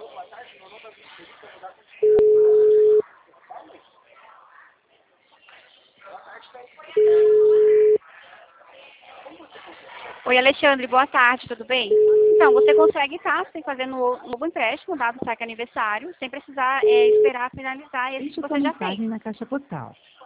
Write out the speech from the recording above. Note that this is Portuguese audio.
Oi, Alexandre, boa tarde, tudo bem? Então, você consegue estar fazendo um novo empréstimo, dado o saque aniversário, sem precisar esperar finalizar esse que Deixe você sua já fez. mensagem na caixa postal.